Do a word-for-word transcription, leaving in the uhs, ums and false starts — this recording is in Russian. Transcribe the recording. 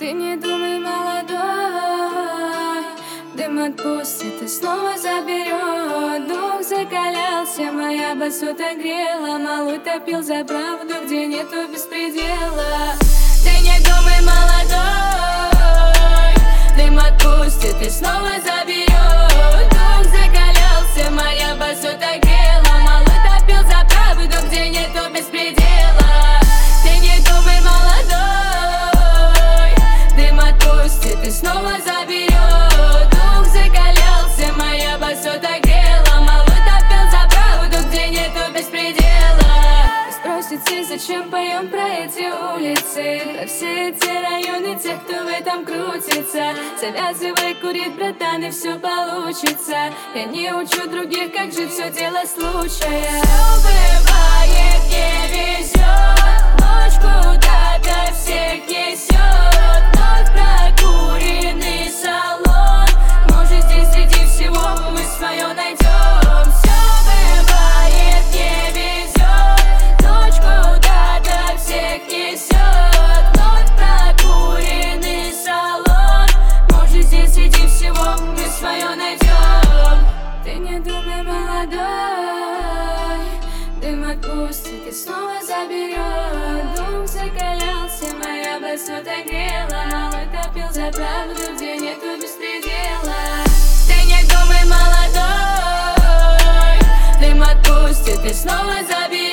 Ты не думай, молодой, дым отпустит и снова заберет. Дух закалялся, моя басота грела, малой топил за правду, где нету беспредела. Ты не думай, молодой, дым отпустит и снова заберет. Дух закалялся, моя басота грела, малой топил за правду, где нету беспредела. Ты не думай, молодой, дым отпустит и снова заберет. Дух закалялся, моя басота грела, малой топил за правду, где нету беспредела. Спросите, зачем поем про эти улицы, про все эти районы, тех, кто в этом крутится. Завязывай курить, братан, и все получится. Я не учу других, как жить, все дело случая. Все бывает, не везет, ночь куда-то всех несет. Вновь прокуренный салон, может, здесь среди всего мы свое найдем. Все бывает, не везет, ночь куда-то всех несет. Вновь прокуренный салон, может, здесь среди всего мы свое найдем. Ты не думай, молодой, дым отпустит и снова заберет. Дух закалялся, моя басота грела, малой топил за правду, где нету беспредела. Ты не думай, молодой, дым отпустит и снова заберет.